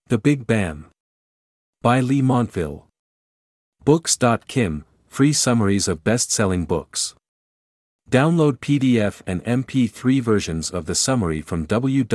The Big Bam. By Lee Montville. Books.kim, free summaries of best-selling books. Download PDF and MP3 versions of the summary from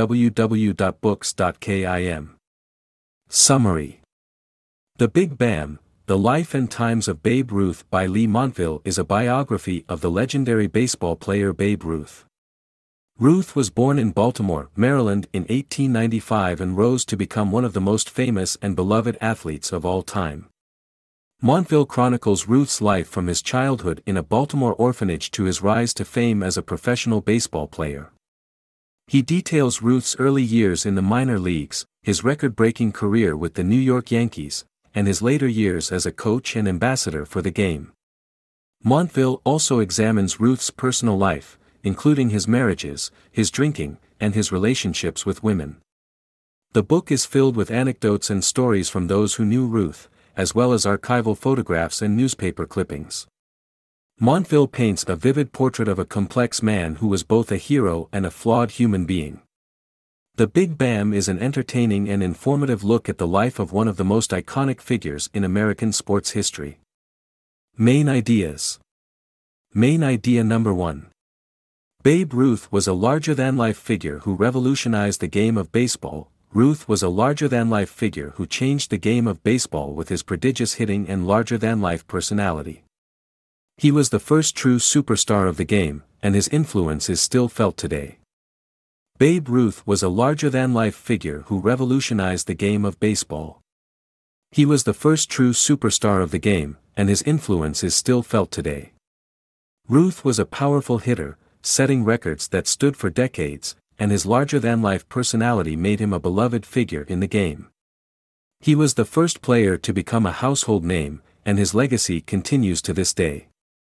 www.books.kim. Summary. The Big Bam, The Life and Times of Babe Ruth by Lee Montville is a biography of the legendary baseball player Babe Ruth. Ruth was born in Baltimore, Maryland in 1895 and rose to become one of the most famous and beloved athletes of all time. Montville chronicles Ruth's life from his childhood in a Baltimore orphanage to his rise to fame as a professional baseball player. He details Ruth's early years in the minor leagues, his record-breaking career with the New York Yankees, and his later years as a coach and ambassador for the game. Montville also examines Ruth's personal life, including his marriages, his drinking, and his relationships with women. The book is filled with anecdotes and stories from those who knew Ruth, as well as archival photographs and newspaper clippings. Montville paints a vivid portrait of a complex man who was both a hero and a flawed human being. The Big Bam is an entertaining and informative look at the life of one of the most iconic figures in American sports history. Main ideas. Main idea number 1. Babe Ruth was a larger-than-life figure who revolutionized the game of baseball. Ruth was a larger-than-life figure who changed the game of baseball with his prodigious hitting and larger-than-life personality. He was the first true superstar of the game, and his influence is still felt today. Babe Ruth was a larger-than-life figure who revolutionized the game of baseball. He was the first true superstar of the game, and his influence is still felt today. Ruth was a powerful hitter, setting records that stood for decades, and his larger-than-life personality made him a beloved figure in the game. He was the first player to become a household name, and his legacy continues to this day.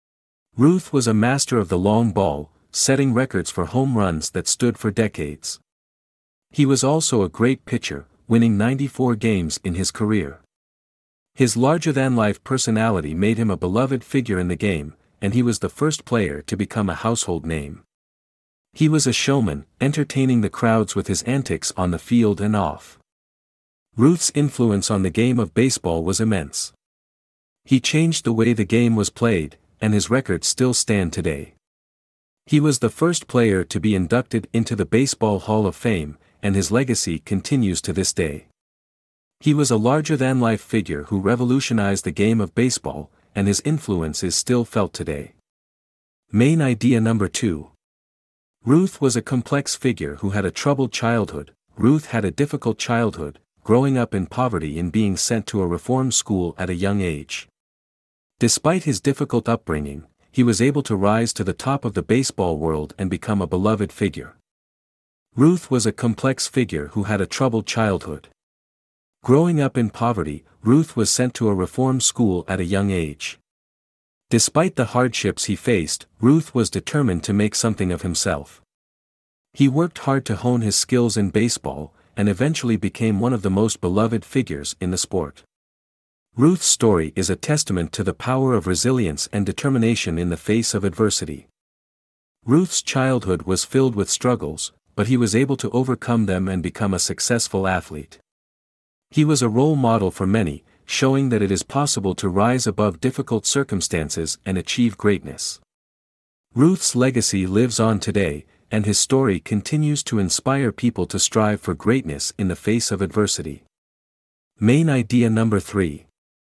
Ruth was a master of the long ball, setting records for home runs that stood for decades. He was also a great pitcher, winning 94 games in his career. His larger-than-life personality made him a beloved figure in the game, and he was the first player to become a household name. He was a showman, entertaining the crowds with his antics on the field and off. Ruth's influence on the game of baseball was immense. He changed the way the game was played, and his records still stand today. He was the first player to be inducted into the Baseball Hall of Fame, and his legacy continues to this day. He was a larger-than-life figure who revolutionized the game of baseball, and his influence is still felt today. Main idea number 2. Ruth was a complex figure who had a troubled childhood. Ruth had a difficult childhood, growing up in poverty and being sent to a reform school at a young age. Despite his difficult upbringing, he was able to rise to the top of the baseball world and become a beloved figure. Ruth was a complex figure who had a troubled childhood. Growing up in poverty, Ruth was sent to a reform school at a young age. Despite the hardships he faced, Ruth was determined to make something of himself. He worked hard to hone his skills in baseball, and eventually became one of the most beloved figures in the sport. Ruth's story is a testament to the power of resilience and determination in the face of adversity. Ruth's childhood was filled with struggles, but he was able to overcome them and become a successful athlete. He was a role model for many, showing that it is possible to rise above difficult circumstances and achieve greatness. Ruth's legacy lives on today, and his story continues to inspire people to strive for greatness in the face of adversity. Main idea number 3.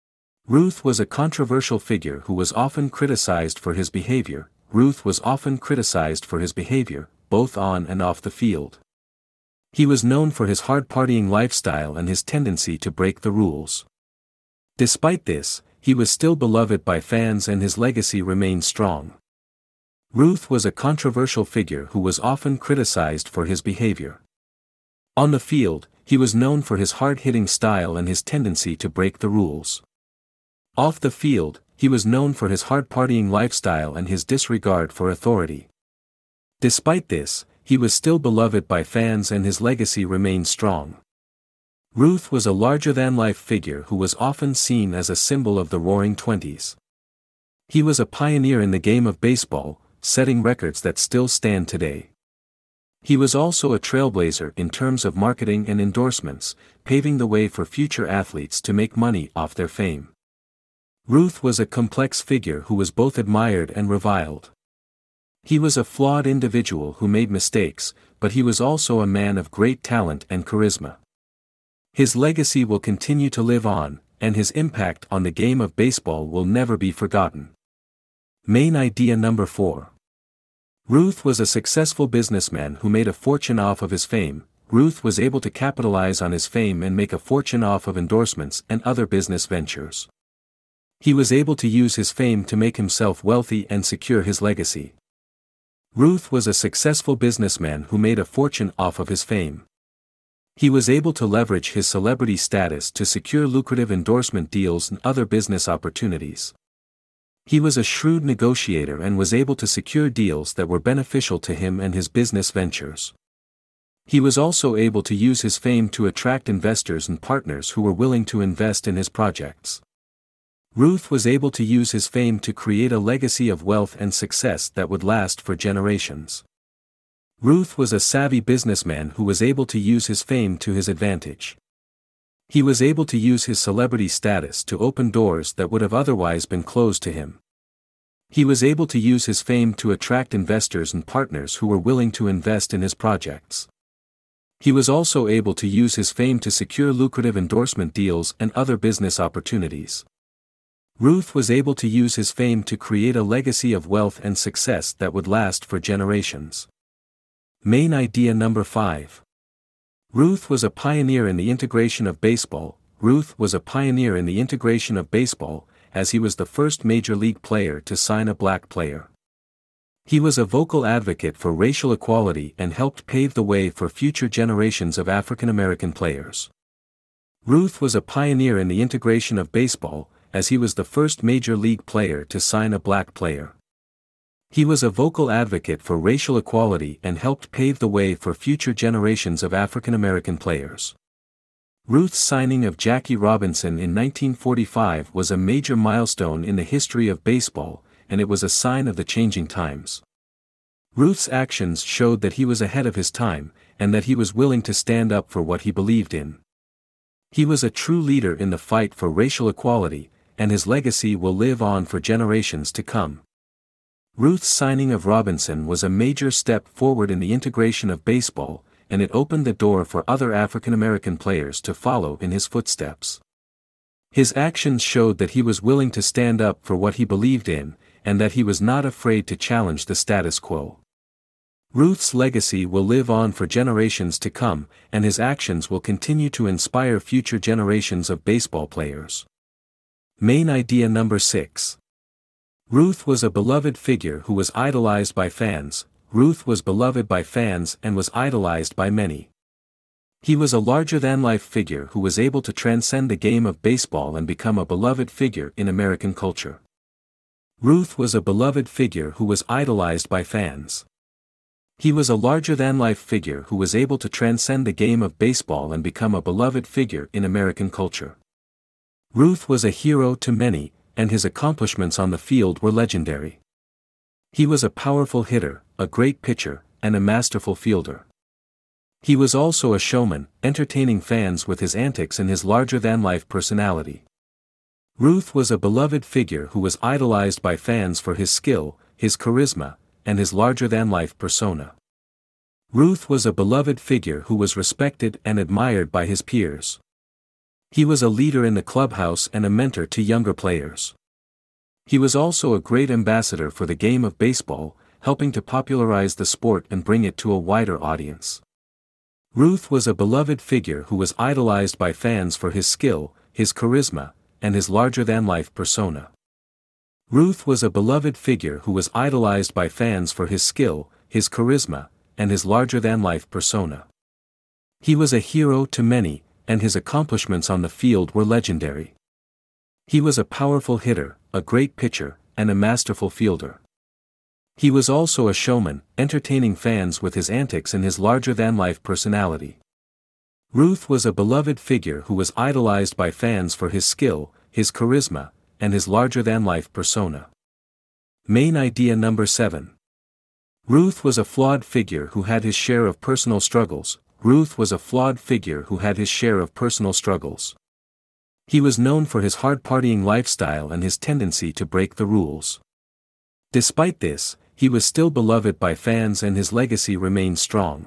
Ruth was a controversial figure who was often criticized for his behavior. Ruth was often criticized for his behavior, both on and off the field. He was known for his hard-partying lifestyle and his tendency to break the rules. Despite this, he was still beloved by fans and his legacy remained strong. Ruth was a controversial figure who was often criticized for his behavior. On the field, he was known for his hard-hitting style and his tendency to break the rules. Off the field, he was known for his hard-partying lifestyle and his disregard for authority. Despite this, he was still beloved by fans and his legacy remained strong. Ruth was a larger-than-life figure who was often seen as a symbol of the Roaring Twenties. He was a pioneer in the game of baseball, setting records that still stand today. He was also a trailblazer in terms of marketing and endorsements, paving the way for future athletes to make money off their fame. Ruth was a complex figure who was both admired and reviled. He was a flawed individual who made mistakes, but he was also a man of great talent and charisma. His legacy will continue to live on, and his impact on the game of baseball will never be forgotten. Main idea number 4. Ruth was a successful businessman who made a fortune off of his fame. Ruth was able to capitalize on his fame and make a fortune off of endorsements and other business ventures. He was able to use his fame to make himself wealthy and secure his legacy. Ruth was a successful businessman who made a fortune off of his fame. He was able to leverage his celebrity status to secure lucrative endorsement deals and other business opportunities. He was a shrewd negotiator and was able to secure deals that were beneficial to him and his business ventures. He was also able to use his fame to attract investors and partners who were willing to invest in his projects. Ruth was able to use his fame to create a legacy of wealth and success that would last for generations. Ruth was a savvy businessman who was able to use his fame to his advantage. He was able to use his celebrity status to open doors that would have otherwise been closed to him. He was able to use his fame to attract investors and partners who were willing to invest in his projects. He was also able to use his fame to secure lucrative endorsement deals and other business opportunities. Ruth was able to use his fame to create a legacy of wealth and success that would last for generations. Main idea number 5. Ruth was a pioneer in the integration of baseball. Ruth was a pioneer in the integration of baseball, as he was the first major league player to sign a black player. He was a vocal advocate for racial equality and helped pave the way for future generations of African American players. Ruth was a pioneer in the integration of baseball, as he was the first major league player to sign a black player. He was a vocal advocate for racial equality and helped pave the way for future generations of African American players. Ruth's signing of Jackie Robinson in 1945 was a major milestone in the history of baseball, and it was a sign of the changing times. Ruth's actions showed that he was ahead of his time, and that he was willing to stand up for what he believed in. He was a true leader in the fight for racial equality, and his legacy will live on for generations to come. Ruth's signing of Robinson was a major step forward in the integration of baseball, and it opened the door for other African American players to follow in his footsteps. His actions showed that he was willing to stand up for what he believed in, and that he was not afraid to challenge the status quo. Ruth's legacy will live on for generations to come, and his actions will continue to inspire future generations of baseball players. Main idea number 6. Ruth was a beloved figure who was idolized by fans. Ruth was beloved by fans and was idolized by many. He was a larger-than-life figure who was able to transcend the game of baseball and become a beloved figure in American culture. Ruth was a beloved figure who was idolized by fans. He was a larger-than-life figure who was able to transcend the game of baseball and become a beloved figure in American culture. Ruth was a hero to many, and his accomplishments on the field were legendary. He was a powerful hitter, a great pitcher, and a masterful fielder. He was also a showman, entertaining fans with his antics and his larger-than-life personality. Ruth was a beloved figure who was idolized by fans for his skill, his charisma, and his larger-than-life persona. Ruth was a beloved figure who was respected and admired by his peers. He was a leader in the clubhouse and a mentor to younger players. He was also a great ambassador for the game of baseball, helping to popularize the sport and bring it to a wider audience. Ruth was a beloved figure who was idolized by fans for his skill, his charisma, and his larger-than-life persona. Ruth was a beloved figure who was idolized by fans for his skill, his charisma, and his larger-than-life persona. He was a hero to many, and his accomplishments on the field were legendary. He was a powerful hitter, a great pitcher, and a masterful fielder. He was also a showman, entertaining fans with his antics and his larger-than-life personality. Ruth was a beloved figure who was idolized by fans for his skill, his charisma, and his larger-than-life persona. Main idea number 7. Ruth was a flawed figure who had his share of personal struggles. Ruth was a flawed figure who had his share of personal struggles. He was known for his hard partying lifestyle and his tendency to break the rules. Despite this, he was still beloved by fans and his legacy remained strong.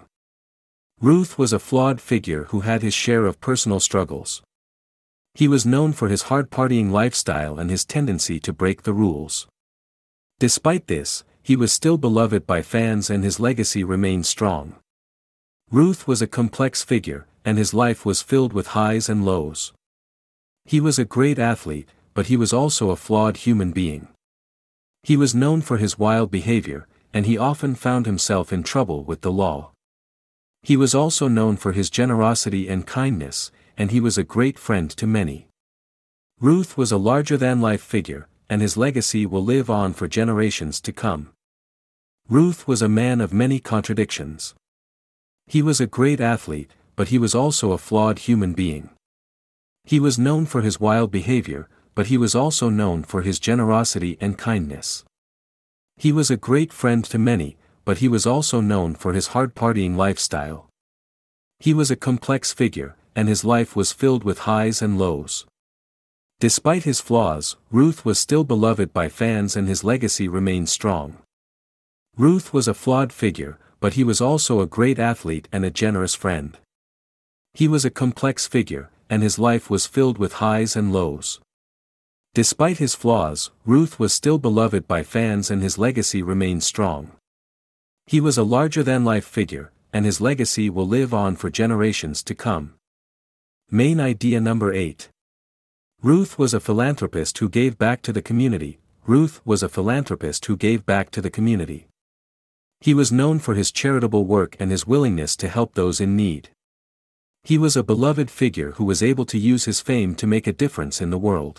Ruth was a flawed figure who had his share of personal struggles. He was known for his hard partying lifestyle and his tendency to break the rules. Despite this, he was still beloved by fans and his legacy remained strong. Ruth was a complex figure, and his life was filled with highs and lows. He was a great athlete, but he was also a flawed human being. He was known for his wild behavior, and he often found himself in trouble with the law. He was also known for his generosity and kindness, and he was a great friend to many. Ruth was a larger-than-life figure, and his legacy will live on for generations to come. Ruth was a man of many contradictions. He was a great athlete, but he was also a flawed human being. He was known for his wild behavior, but he was also known for his generosity and kindness. He was a great friend to many, but he was also known for his hard partying lifestyle. He was a complex figure, and his life was filled with highs and lows. Despite his flaws, Ruth was still beloved by fans and his legacy remained strong. Ruth was a flawed figure, but he was also a great athlete and a generous friend. He was a complex figure, and his life was filled with highs and lows. Despite his flaws, Ruth was still beloved by fans and his legacy remained strong. He was a larger-than-life figure, and his legacy will live on for generations to come. Main idea number 8. Ruth was a philanthropist who gave back to the community. Ruth was a philanthropist who gave back to the community. He was known for his charitable work and his willingness to help those in need. He was a beloved figure who was able to use his fame to make a difference in the world.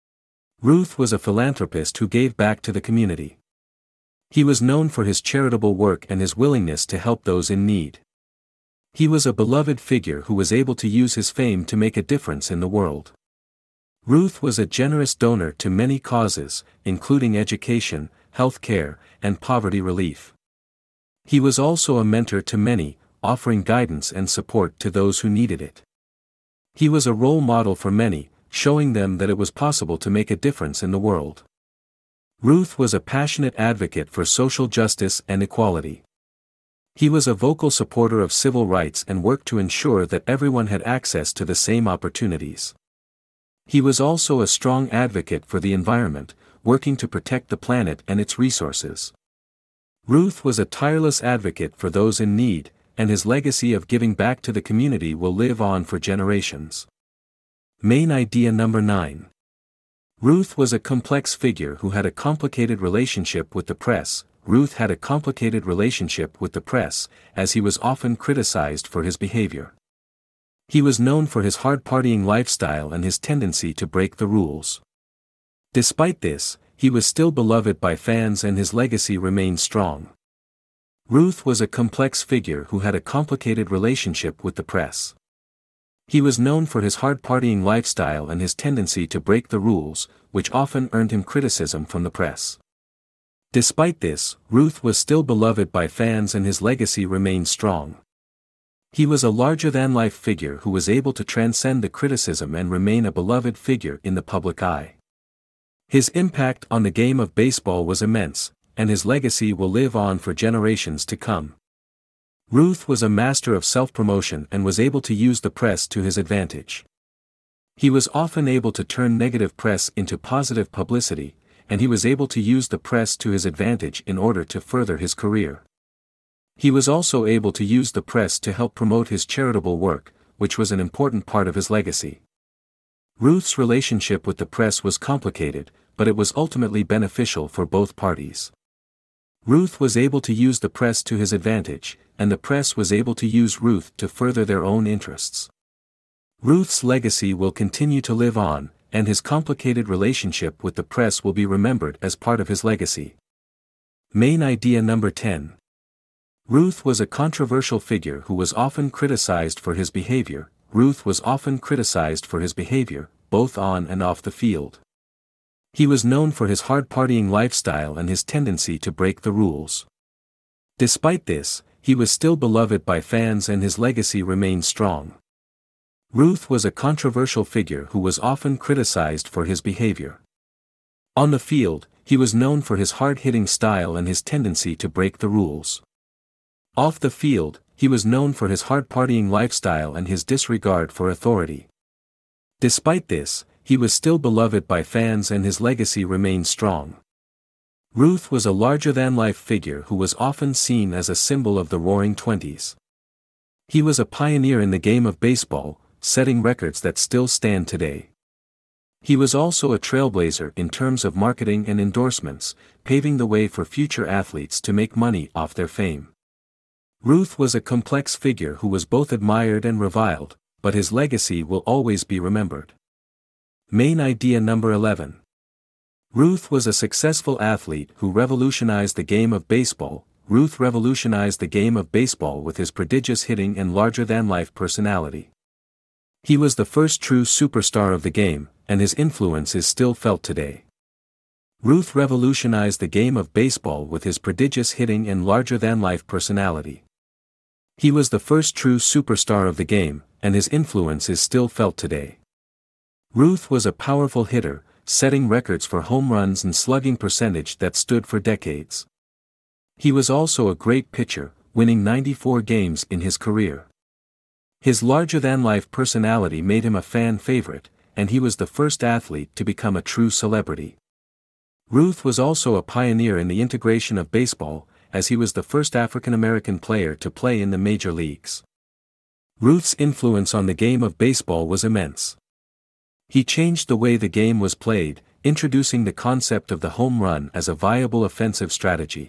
Ruth was a philanthropist who gave back to the community. He was known for his charitable work and his willingness to help those in need. He was a beloved figure who was able to use his fame to make a difference in the world. Ruth was a generous donor to many causes, including education, health care, and poverty relief. He was also a mentor to many, offering guidance and support to those who needed it. He was a role model for many, showing them that it was possible to make a difference in the world. Ruth was a passionate advocate for social justice and equality. He was a vocal supporter of civil rights and worked to ensure that everyone had access to the same opportunities. He was also a strong advocate for the environment, working to protect the planet and its resources. Ruth was a tireless advocate for those in need, and his legacy of giving back to the community will live on for generations. Main idea number 9. Ruth was a complex figure who had a complicated relationship with the press. Ruth had a complicated relationship with the press, as he was often criticized for his behavior. He was known for his hard partying lifestyle and his tendency to break the rules. Despite this, he was still beloved by fans and his legacy remained strong. Ruth was a complex figure who had a complicated relationship with the press. He was known for his hard partying lifestyle and his tendency to break the rules, which often earned him criticism from the press. Despite this, Ruth was still beloved by fans and his legacy remained strong. He was a larger-than-life figure who was able to transcend the criticism and remain a beloved figure in the public eye. His impact on the game of baseball was immense, and his legacy will live on for generations to come. Ruth was a master of self-promotion and was able to use the press to his advantage. He was often able to turn negative press into positive publicity, and he was able to use the press to his advantage in order to further his career. He was also able to use the press to help promote his charitable work, which was an important part of his legacy. Ruth's relationship with the press was complicated, but it was ultimately beneficial for both parties. Ruth was able to use the press to his advantage, and the press was able to use Ruth to further their own interests. Ruth's legacy will continue to live on, and his complicated relationship with the press will be remembered as part of his legacy. Main idea number 10. Ruth was a controversial figure who was often criticized for his behavior. Ruth was often criticized for his behavior, both on and off the field. He was known for his hard partying lifestyle and his tendency to break the rules. Despite this, he was still beloved by fans and his legacy remained strong. Ruth was a controversial figure who was often criticized for his behavior. On the field, he was known for his hard-hitting style and his tendency to break the rules. Off the field, he was known for his hard-partying lifestyle and his disregard for authority. Despite this, he was still beloved by fans and his legacy remained strong. Ruth was a larger-than-life figure who was often seen as a symbol of the Roaring Twenties. He was a pioneer in the game of baseball, setting records that still stand today. He was also a trailblazer in terms of marketing and endorsements, paving the way for future athletes to make money off their fame. Ruth was a complex figure who was both admired and reviled, but his legacy will always be remembered. Main idea number 11. Ruth was a successful athlete who revolutionized the game of baseball. Ruth revolutionized the game of baseball with his prodigious hitting and larger-than-life personality. He was the first true superstar of the game, and his influence is still felt today. Ruth revolutionized the game of baseball with his prodigious hitting and larger-than-life personality. He was the first true superstar of the game, and his influence is still felt today. Ruth was a powerful hitter, setting records for home runs and slugging percentage that stood for decades. He was also a great pitcher, winning 94 games in his career. His larger-than-life personality made him a fan favorite, and he was the first athlete to become a true celebrity. Ruth was also a pioneer in the integration of baseball, as he was the first African-American player to play in the major leagues. Ruth's influence on the game of baseball was immense. He changed the way the game was played, introducing the concept of the home run as a viable offensive strategy.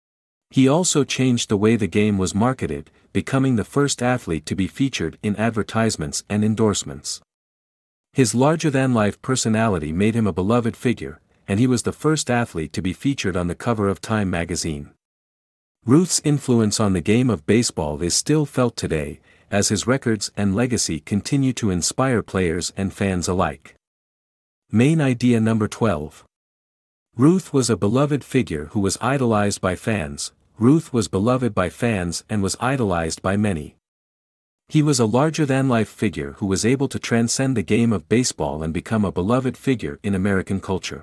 He also changed the way the game was marketed, becoming the first athlete to be featured in advertisements and endorsements. His larger-than-life personality made him a beloved figure, and he was the first athlete to be featured on the cover of Time magazine. Ruth's influence on the game of baseball is still felt today, as his records and legacy continue to inspire players and fans alike. Main idea number 12. Ruth was a beloved figure who was idolized by fans. Ruth was beloved by fans and was idolized by many. He was a larger-than-life figure who was able to transcend the game of baseball and become a beloved figure in American culture.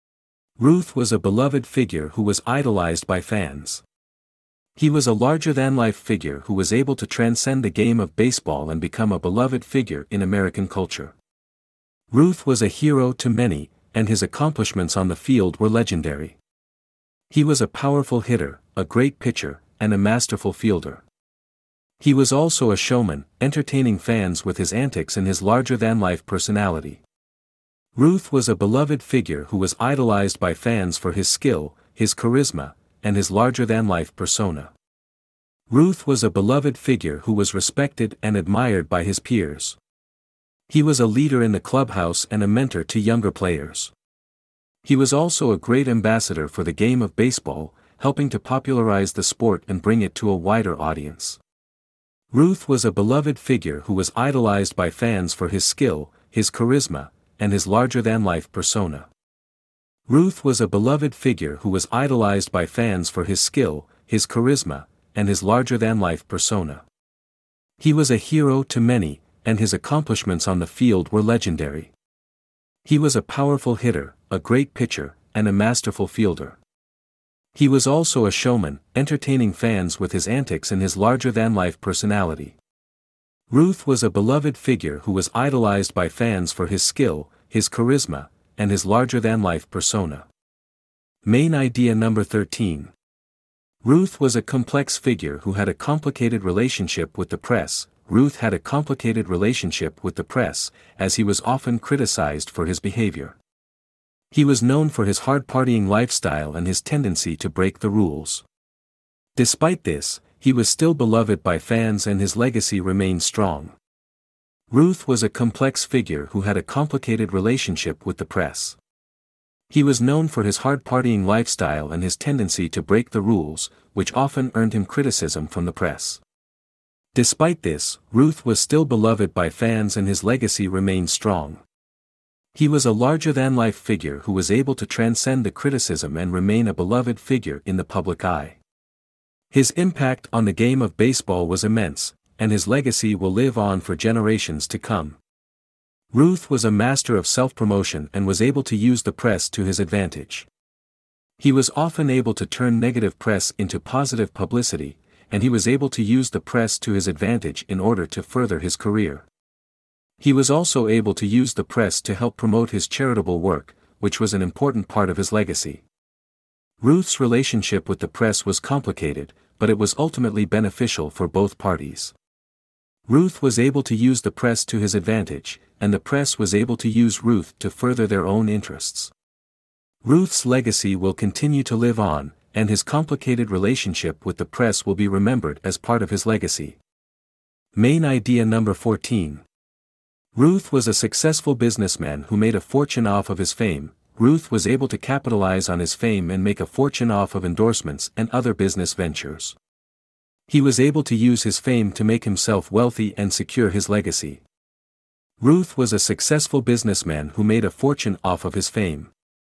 Ruth was a beloved figure who was idolized by fans. He was a larger-than-life figure who was able to transcend the game of baseball and become a beloved figure in American culture. Ruth was a hero to many, and his accomplishments on the field were legendary. He was a powerful hitter, a great pitcher, and a masterful fielder. He was also a showman, entertaining fans with his antics and his larger-than-life personality. Ruth was a beloved figure who was idolized by fans for his skill, his charisma, and his larger-than-life persona. Ruth was a beloved figure who was respected and admired by his peers. He was a leader in the clubhouse and a mentor to younger players. He was also a great ambassador for the game of baseball, helping to popularize the sport and bring it to a wider audience. Ruth was a beloved figure who was idolized by fans for his skill, his charisma, and his larger-than-life persona. Ruth was a beloved figure who was idolized by fans for his skill, his charisma, and his larger-than-life persona. He was a hero to many, and his accomplishments on the field were legendary. He was a powerful hitter, a great pitcher, and a masterful fielder. He was also a showman, entertaining fans with his antics and his larger-than-life personality. Ruth was a beloved figure who was idolized by fans for his skill, his charisma, and his larger-than-life persona. Main idea number 13. Ruth was a complex figure who had a complicated relationship with the press. Ruth had a complicated relationship with the press, as he was often criticized for his behavior. He was known for his hard-partying lifestyle and his tendency to break the rules. Despite this, he was still beloved by fans and his legacy remained strong. Ruth was a complex figure who had a complicated relationship with the press. He was known for his hard-partying lifestyle and his tendency to break the rules, which often earned him criticism from the press. Despite this, Ruth was still beloved by fans and his legacy remained strong. He was a larger-than-life figure who was able to transcend the criticism and remain a beloved figure in the public eye. His impact on the game of baseball was immense, and his legacy will live on for generations to come. Ruth was a master of self-promotion and was able to use the press to his advantage. He was often able to turn negative press into positive publicity, and he was able to use the press to his advantage in order to further his career. He was also able to use the press to help promote his charitable work, which was an important part of his legacy. Ruth's relationship with the press was complicated, but it was ultimately beneficial for both parties. Ruth was able to use the press to his advantage, and the press was able to use Ruth to further their own interests. Ruth's legacy will continue to live on, and his complicated relationship with the press will be remembered as part of his legacy. Main idea number 14. Ruth was a successful businessman who made a fortune off of his fame. Ruth was able to capitalize on his fame and make a fortune off of endorsements and other business ventures. He was able to use his fame to make himself wealthy and secure his legacy. Ruth was a successful businessman who made a fortune off of his fame.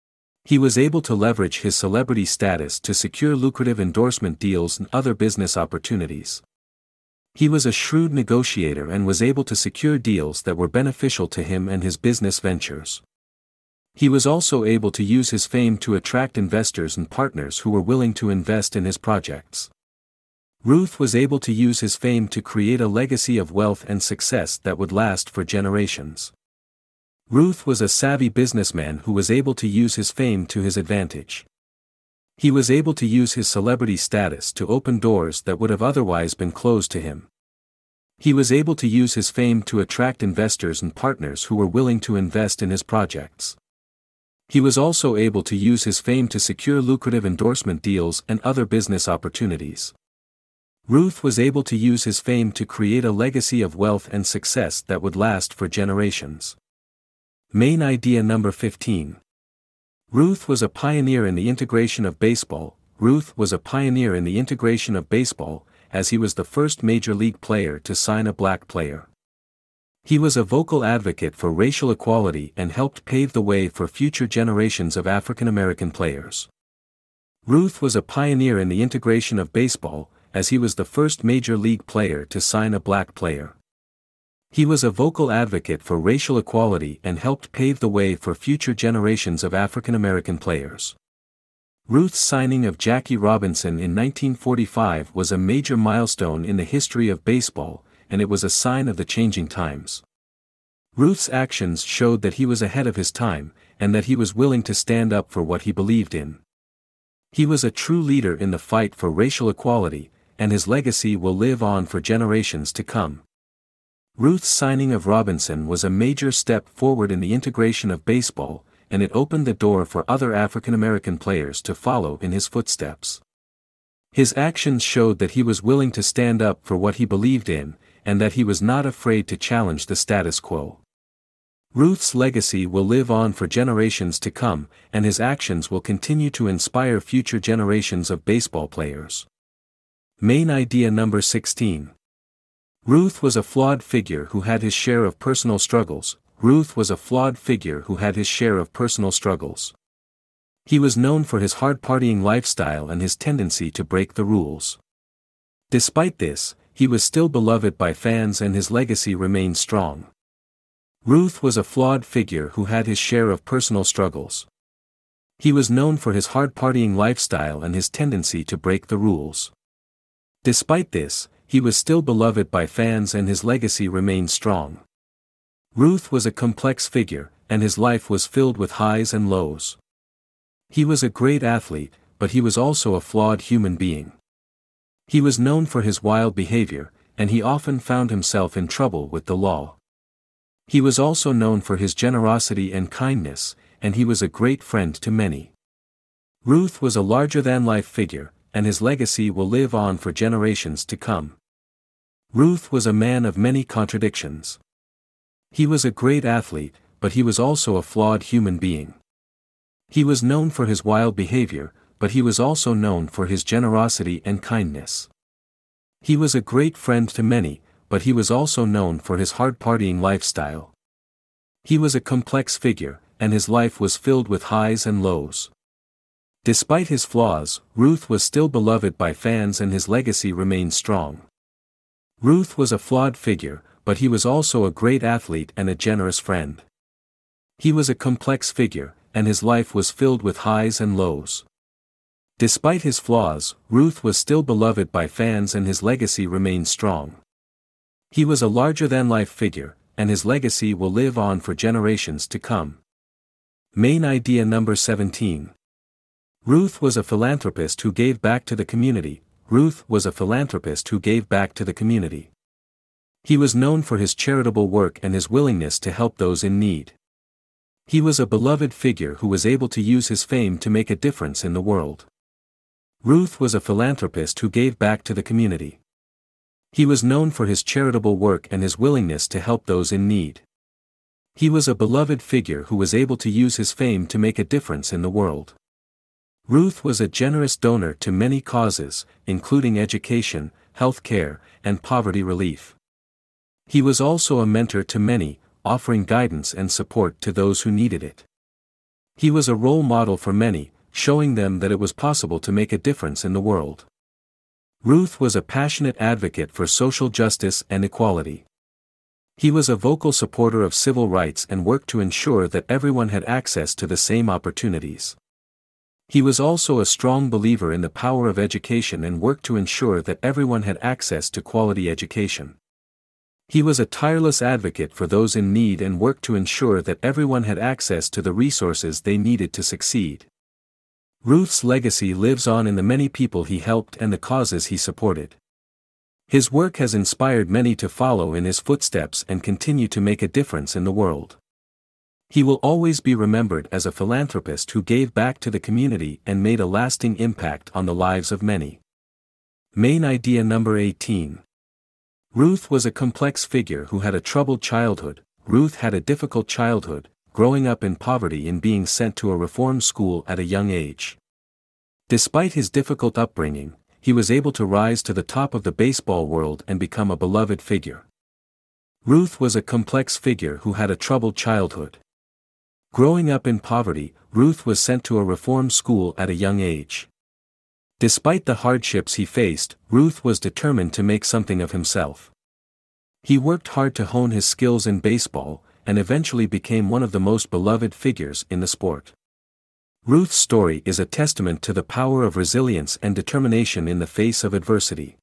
He was able to leverage his celebrity status to secure lucrative endorsement deals and other business opportunities. He was a shrewd negotiator and was able to secure deals that were beneficial to him and his business ventures. He was also able to use his fame to attract investors and partners who were willing to invest in his projects. Ruth was able to use his fame to create a legacy of wealth and success that would last for generations. Ruth was a savvy businessman who was able to use his fame to his advantage. He was able to use his celebrity status to open doors that would have otherwise been closed to him. He was able to use his fame to attract investors and partners who were willing to invest in his projects. He was also able to use his fame to secure lucrative endorsement deals and other business opportunities. Ruth was able to use his fame to create a legacy of wealth and success that would last for generations. Main idea number 15. Ruth was a pioneer in the integration of baseball. Ruth was a pioneer in the integration of baseball, as he was the first major league player to sign a black player. He was a vocal advocate for racial equality and helped pave the way for future generations of African American players. Ruth was a pioneer in the integration of baseball, as he was the first major league player to sign a black player. He was a vocal advocate for racial equality and helped pave the way for future generations of African American players. Ruth's signing of Jackie Robinson in 1945 was a major milestone in the history of baseball, and it was a sign of the changing times. Ruth's actions showed that he was ahead of his time, and that he was willing to stand up for what he believed in. He was a true leader in the fight for racial equality, and his legacy will live on for generations to come. Ruth's signing of Robinson was a major step forward in the integration of baseball, and it opened the door for other African American players to follow in his footsteps. His actions showed that he was willing to stand up for what he believed in, and that he was not afraid to challenge the status quo. Ruth's legacy will live on for generations to come, and his actions will continue to inspire future generations of baseball players. Main idea number 16. Ruth was a flawed figure who had his share of personal struggles. Ruth was a flawed figure who had his share of personal struggles. He was known for his hard-partying lifestyle and his tendency to break the rules. Despite this, he was still beloved by fans and his legacy remained strong. Ruth was a flawed figure who had his share of personal struggles. He was known for his hard-partying lifestyle and his tendency to break the rules. Despite this, he was still beloved by fans and his legacy remained strong. Ruth was a complex figure, and his life was filled with highs and lows. He was a great athlete, but he was also a flawed human being. He was known for his wild behavior, and he often found himself in trouble with the law. He was also known for his generosity and kindness, and he was a great friend to many. Ruth was a larger-than-life figure, and his legacy will live on for generations to come. Ruth was a man of many contradictions. He was a great athlete, but he was also a flawed human being. He was known for his wild behavior, but he was also known for his generosity and kindness. He was a great friend to many, but he was also known for his hard-partying lifestyle. He was a complex figure, and his life was filled with highs and lows. Despite his flaws, Ruth was still beloved by fans and his legacy remained strong. Ruth was a flawed figure, but he was also a great athlete and a generous friend. He was a complex figure, and his life was filled with highs and lows. Despite his flaws, Ruth was still beloved by fans and his legacy remained strong. He was a larger-than-life figure, and his legacy will live on for generations to come. Main idea number 17. Ruth was a philanthropist who gave back to the community. Ruth was a philanthropist who gave back to the community. He was known for his charitable work and his willingness to help those in need. He was a beloved figure who was able to use his fame to make a difference in the world. Ruth was a philanthropist who gave back to the community. He was known for his charitable work and his willingness to help those in need. He was a beloved figure who was able to use his fame to make a difference in the world. Ruth was a generous donor to many causes, including education, health care, and poverty relief. He was also a mentor to many, offering guidance and support to those who needed it. He was a role model for many, showing them that it was possible to make a difference in the world. Ruth was a passionate advocate for social justice and equality. He was a vocal supporter of civil rights and worked to ensure that everyone had access to the same opportunities. He was also a strong believer in the power of education and worked to ensure that everyone had access to quality education. He was a tireless advocate for those in need and worked to ensure that everyone had access to the resources they needed to succeed. Ruth's legacy lives on in the many people he helped and the causes he supported. His work has inspired many to follow in his footsteps and continue to make a difference in the world. He will always be remembered as a philanthropist who gave back to the community and made a lasting impact on the lives of many. Main idea number 18. Ruth was a complex figure who had a troubled childhood. Ruth had a difficult childhood, growing up in poverty and being sent to a reform school at a young age. Despite his difficult upbringing, he was able to rise to the top of the baseball world and become a beloved figure. Ruth was a complex figure who had a troubled childhood. Growing up in poverty, Ruth was sent to a reform school at a young age. Despite the hardships he faced, Ruth was determined to make something of himself. He worked hard to hone his skills in baseball, and eventually became one of the most beloved figures in the sport. Ruth's story is a testament to the power of resilience and determination in the face of adversity.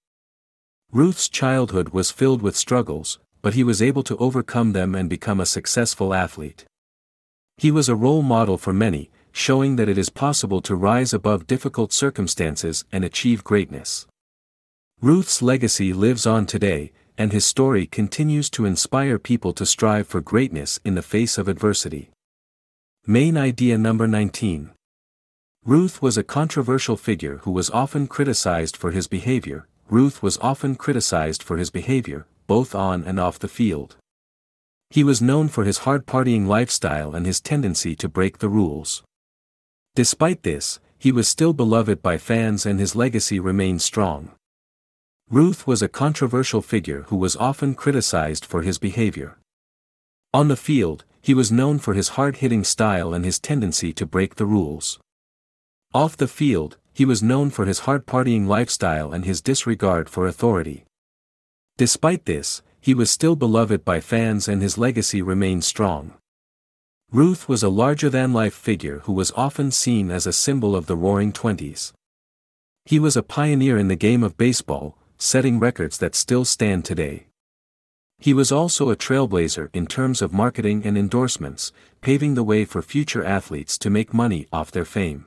Ruth's childhood was filled with struggles, but he was able to overcome them and become a successful athlete. He was a role model for many, showing that it is possible to rise above difficult circumstances and achieve greatness. Ruth's legacy lives on today, and his story continues to inspire people to strive for greatness in the face of adversity. Main idea number 19. Ruth was a controversial figure who was often criticized for his behavior. Ruth was often criticized for his behavior, both on and off the field. He was known for his hard-partying lifestyle and his tendency to break the rules. Despite this, he was still beloved by fans and his legacy remained strong. Ruth was a controversial figure who was often criticized for his behavior. On the field, he was known for his hard-hitting style and his tendency to break the rules. Off the field, he was known for his hard-partying lifestyle and his disregard for authority. Despite this, he was still beloved by fans and his legacy remained strong. Ruth was a larger-than-life figure who was often seen as a symbol of the Roaring Twenties. He was a pioneer in the game of baseball, setting records that still stand today. He was also a trailblazer in terms of marketing and endorsements, paving the way for future athletes to make money off their fame.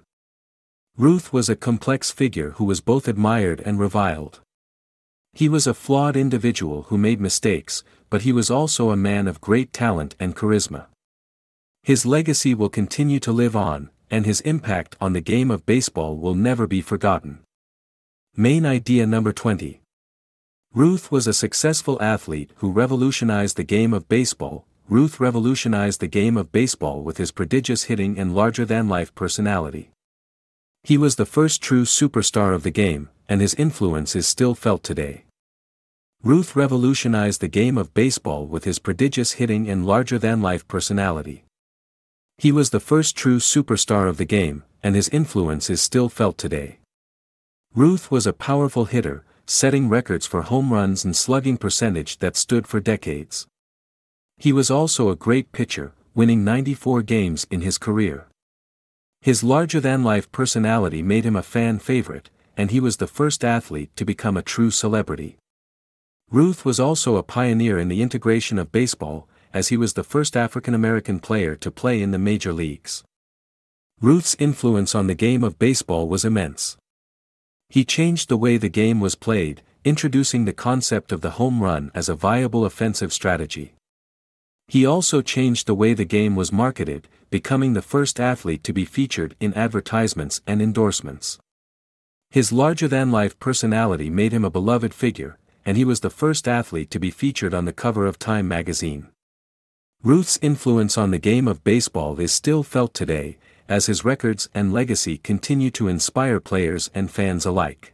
Ruth was a complex figure who was both admired and reviled. He was a flawed individual who made mistakes, but he was also a man of great talent and charisma. His legacy will continue to live on, and his impact on the game of baseball will never be forgotten. Main idea number 20. Ruth was a successful athlete who revolutionized the game of baseball. Ruth revolutionized the game of baseball with his prodigious hitting and larger-than-life personality. He was the first true superstar of the game, and his influence is still felt today. Ruth revolutionized the game of baseball with his prodigious hitting and larger-than-life personality. He was the first true superstar of the game, and his influence is still felt today. Ruth was a powerful hitter, setting records for home runs and slugging percentage that stood for decades. He was also a great pitcher, winning 94 games in his career. His larger-than-life personality made him a fan favorite, and he was the first athlete to become a true celebrity. Ruth was also a pioneer in the integration of baseball, as he was the first African-American player to play in the major leagues. Ruth's influence on the game of baseball was immense. He changed the way the game was played, introducing the concept of the home run as a viable offensive strategy. He also changed the way the game was marketed, becoming the first athlete to be featured in advertisements and endorsements. His larger-than-life personality made him a beloved figure, and he was the first athlete to be featured on the cover of Time magazine. Ruth's influence on the game of baseball is still felt today, as his records and legacy continue to inspire players and fans alike.